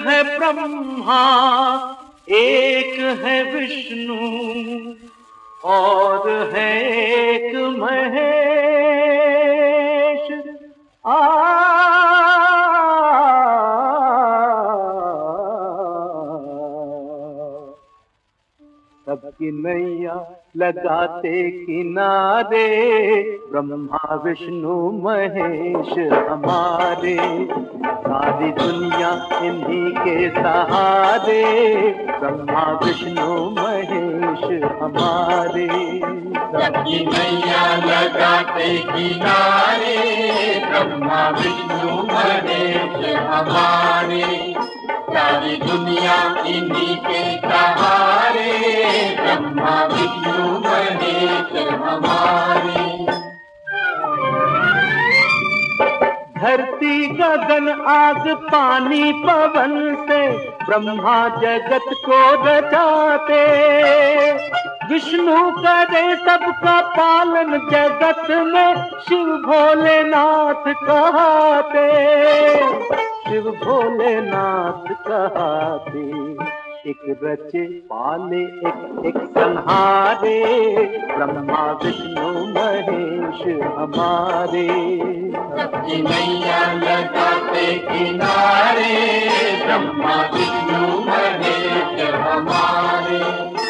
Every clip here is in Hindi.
है ब्रह्मा, एक है विष्णु और है एक महेश। सबकी नैया लगाते किनारे, ब्रह्मा विष्णु महेश हमारे। सारी दुनिया इन्हीं के सहारे, ब्रह्मा विष्णु महेश हमारे। सबकी नैया लगाते किनारे, ब्रह्मा विष्णु महेश हमारे। सारी दुनिया इन्हीं के सहारे, ब्रह्मा विष्णु महेश हमारे। धरती गगन आग पानी पवन से ब्रह्मा जगत को रचाते, विष्णु करे सबका पालन जगत में शिव भोलेनाथ कहते, शिव भोलेनाथ कहते। एक रचे पाले एक संहारे, ब्रह्मा विष्णु महेश हमारे। सबकी नैया लगाते किनारे, ब्रह्मा विष्णु महेश हमारे।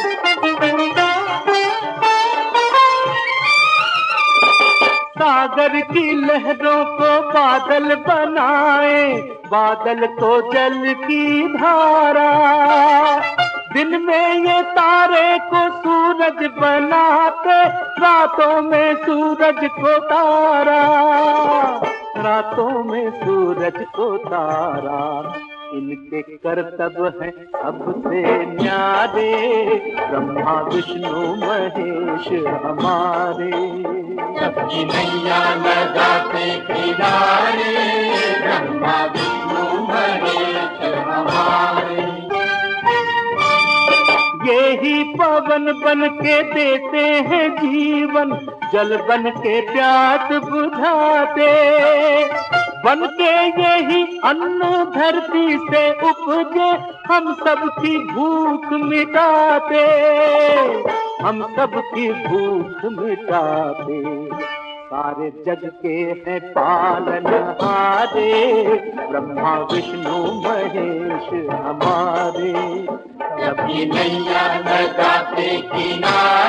सागर की लहरों को बादल बनाए, बादल को जल की धारा। दिन में ये तारे को सूरज बनाते, रातों में सूरज को तारा, रातों में सूरज को तारा। इनके करतब हैं सबसे न्यारे, ब्रह्मा विष्णु महेश हमारे। सबकी नैया लगाते किनारे, ब्रह्मा विष्णु महेश हमारे। ये ही पवन बन के देते हैं जीवन, जल बन के प्यास बुझाते, बन के यही अन्न धरती से उपजे हम सबकी भूख मिटाते, हम सबकी भूख मिटाते। सारे जग के हैं पालनहारे, ब्रह्मा विष्णु महेश हमारे। सबकी नैया लगाते किनारे,